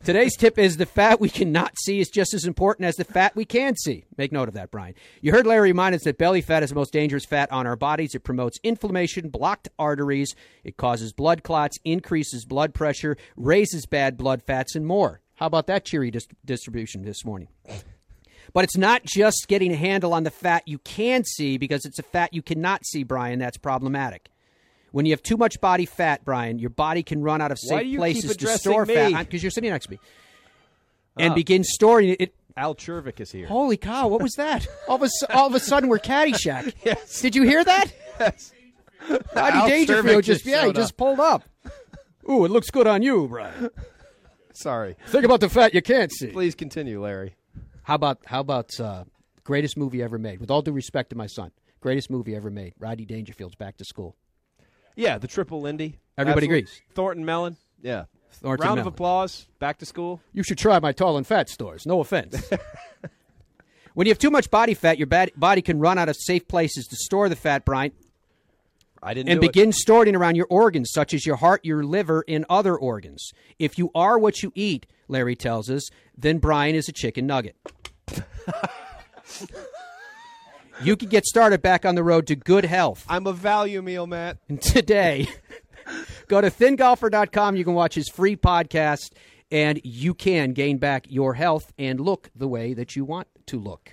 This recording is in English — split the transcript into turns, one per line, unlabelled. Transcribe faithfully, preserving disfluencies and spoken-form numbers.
Today's tip is the fat we cannot see is just as important as the fat we can see. Make note of that, Brian. You heard Larry remind us that belly fat is the most dangerous fat on our bodies. It promotes inflammation, blocked arteries. It causes blood clots, increases blood pressure, raises bad blood fats, and more. How about that cheery dis- distribution this morning? But it's not just getting a handle on the fat you can see, because it's a fat you cannot see, Brian, that's problematic. When you have too much body fat, Brian, your body can run out of
Why
safe
do you
places
keep
to
addressing
store
me?
fat, because you're sitting next to me, and
Oh.
begin storing it. it
Al Chervik is here.
Holy cow, what was that? All of a, su- all of a sudden, we're Caddyshack.
Yes.
Did you hear that?
Yes.
Rodney
Al
Dangerfield
Chervik
just,
just
yeah, he
showed
just
up.
pulled up. Ooh, it looks good on you, Brian.
Sorry.
Think about the fat you can't see.
Please continue, Larry.
How about, how about uh, greatest movie ever made? With all due respect to my son, greatest movie ever made, Rodney Dangerfield's Back to School.
Yeah, the triple Lindy.
Everybody
Absolutely.
agrees.
Thornton Mellon. Yeah.
Thornton
Round
Mellon.
of applause. Back to school.
You should try my tall and fat stores. No offense. When you have too much body fat, your bad- body can run out of safe places to store the fat, Brian,
I didn't
and
do
begin storing it around your organs, such as your heart, your liver, and other organs. If you are what you eat, Larry tells us, then Brian is a chicken nugget. You can get started back on the road to good health.
it. I'm a value meal, Matt.
And today, go to thin golfer dot com. You can watch his free podcast, and you can gain back your health and look the way that you want to look.